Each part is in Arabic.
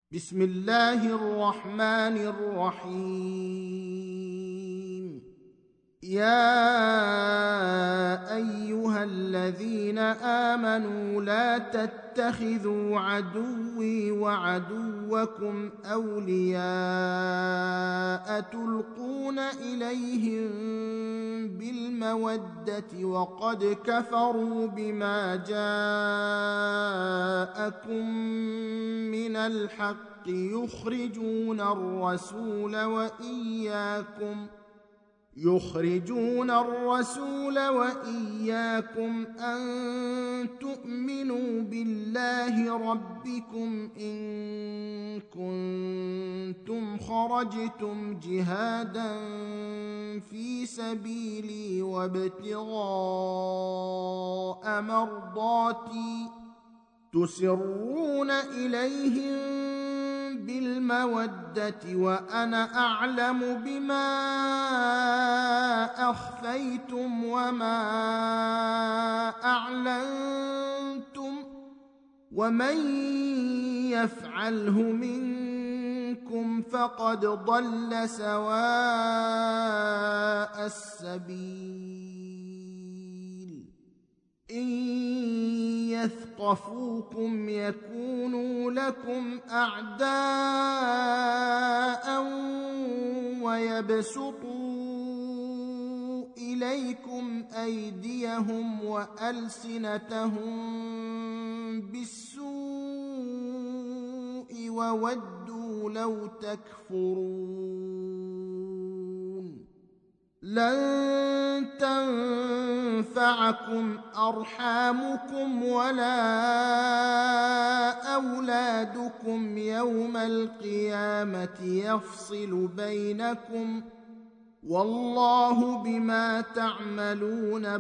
بسم الله الرحمن الرحيم. يا أيها الذين آمنوا لا تتخذوا عدوي وعدوكم أولياء تلقون إليهم بالمودة وقد كفروا بما جاءكم من الحق يخرجون الرسول وإياكم أن تؤمنوا بالله ربكم إن كنتم خرجتم جهادا في سبيلي وابتغاء مرضاتي تسرون إليهم بالمودة وأنا أعلم بما أخفيتم وما أعلنتم ومن يفعله منكم فقد ضل سواء السبيل. إن يثقفوكم يكونوا لكم أعداء ويبسطوا إليكم أيديهم وألسنتهم بالسوء وودوا لو تكفرون. لن تنفعكم أرحامكم ولا أولادكم يوم القيامة يفصل بينكم والله بما تعملون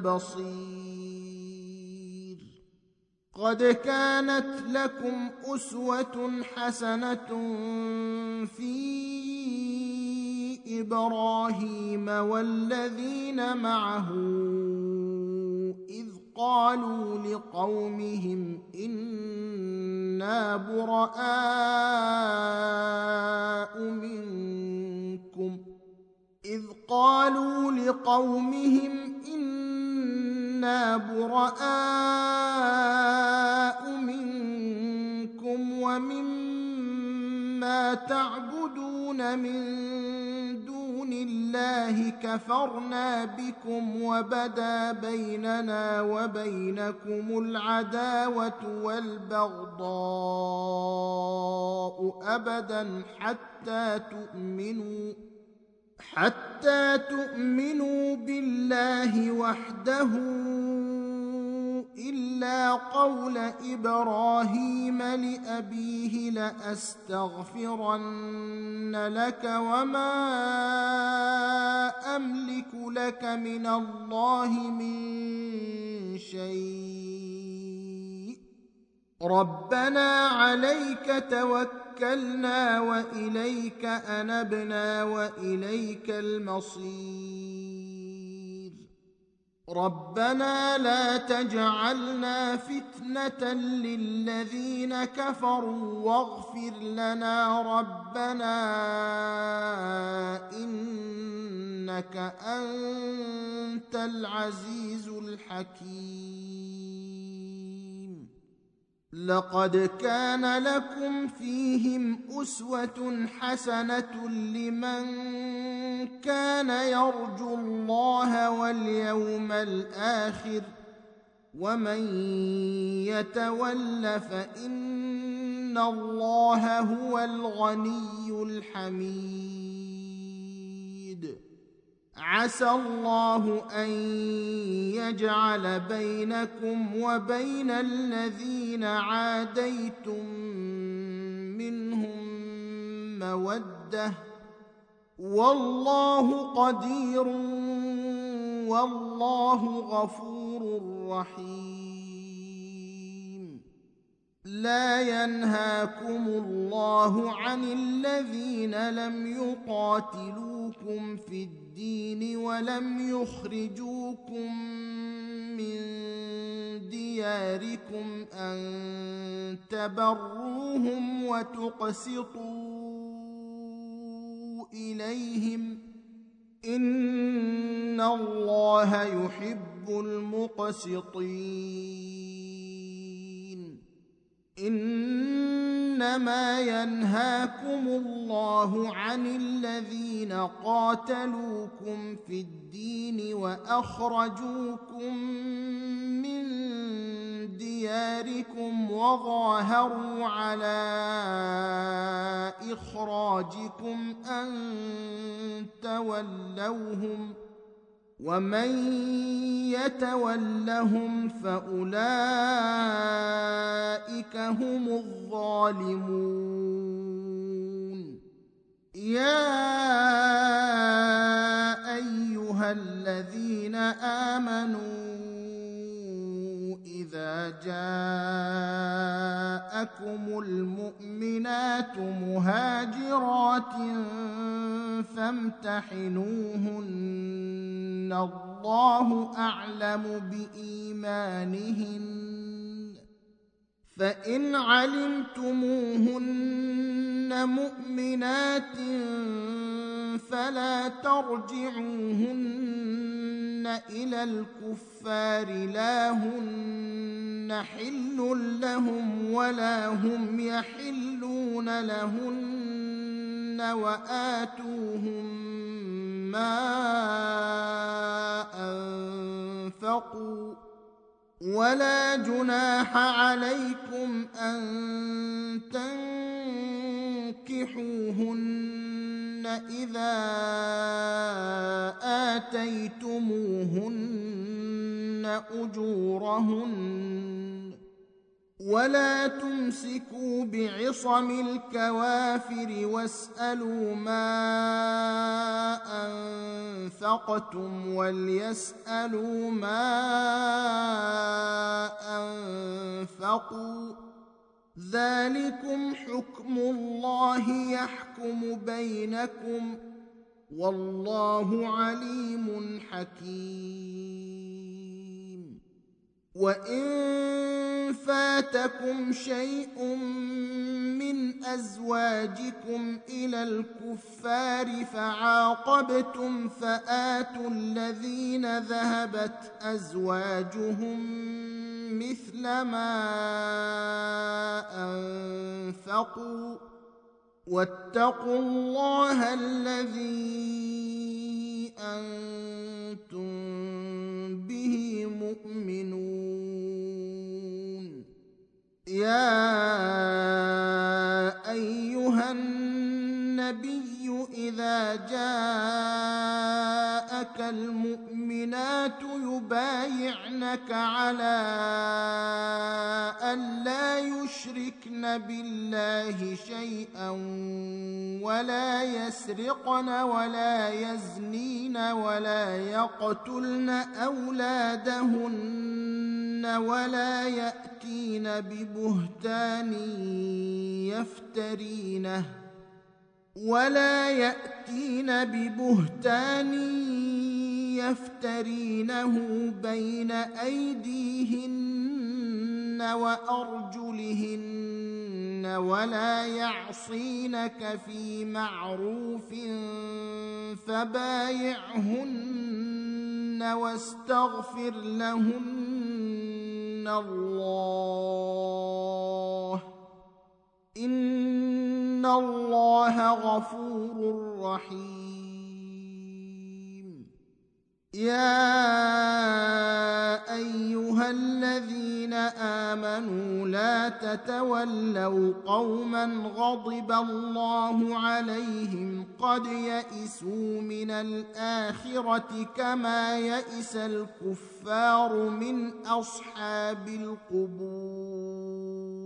بصير. قد كانت لكم أسوة حسنة في إبراهيم والذين معه إذ قالوا لقومهم إنا براء منكم ومما تعبدون من دون الله كفرنا بكم وبدا بيننا وبينكم العداوة والبغضاء أبدا حتى تؤمنوا بالله وحده إلا قول إبراهيم لأبيه لأستغفرن لك وما أملك لك من الله من شيء ربنا عليك توكلنا وإليك أنبنا وإليك المصير. ربنا لا تجعلنا فتنة للذين كفروا واغفر لنا ربنا إنك أنت العزيز الحكيم. لقد كان لكم فيهم أسوة حسنة لمن كان يرجو الله واليوم الآخر ومن يتول فإن الله هو الغني الحميد. عسى الله أن يجعل بينكم وبين الذين عاديتم منهم مودة والله قدير والله غفور رحيم. لا ينهاكم الله عن الذين لم يقاتلوكم في الدين ولم يخرجوكم من دينكم دياركم أن تبروهم وتقسطوا إليهم إن الله يحب المقسطين إنما ينهاكم الله عن الذين قاتلوكم في الدين وأخرجوكم من دياركم وظاهروا على إخراجكم أن تولوهم ومن يتولهم فأولئك هم الظالمون يا أيها الذين آمنوا إذا جاءكم المؤمنات مهاجرات فامتحنوهن الله أعلم بإيمانهن فإن علمتموهن مؤمنات فلا ترجعوهن إلى الكفار لا هن حل لهم ولا هم يحلون لهن وآتوهم ما أنفقوا ولا جناح عليكم أن تنكحوهن إذا آتيتموهن أجورهن ولا تمسكوا بعصم الكوافر واسألوا ما أنفقتم وليسألوا ما أنفقوا ذلكم حكم الله يحكم بينكم والله عليم حكيم وإن فاتكم شيء من أزواجكم إلى الكفار فعاقبتم فآتوا الذين ذهبت أزواجهم مثل ما أنفقوا واتقوا الله الذي أنتم به مؤمنون يا أيها النبي إذا جاءك المؤمنات يبايعنك على أن لا يشركن بالله شيئا ولا يسرقن ولا يزنين ولا يقتلن أولادهن ولا يأتين ببهتان يفترينه بين أيديهن وأرجلهن ولا يعصينك في معروف فبايعهن واستغفر لهن الله إن الله غفور رحيم يا أيها الذين آمنوا لا تتولوا قوما غضب الله عليهم قد يئسوا من الآخرة كما يئس الكفار من أصحاب القبور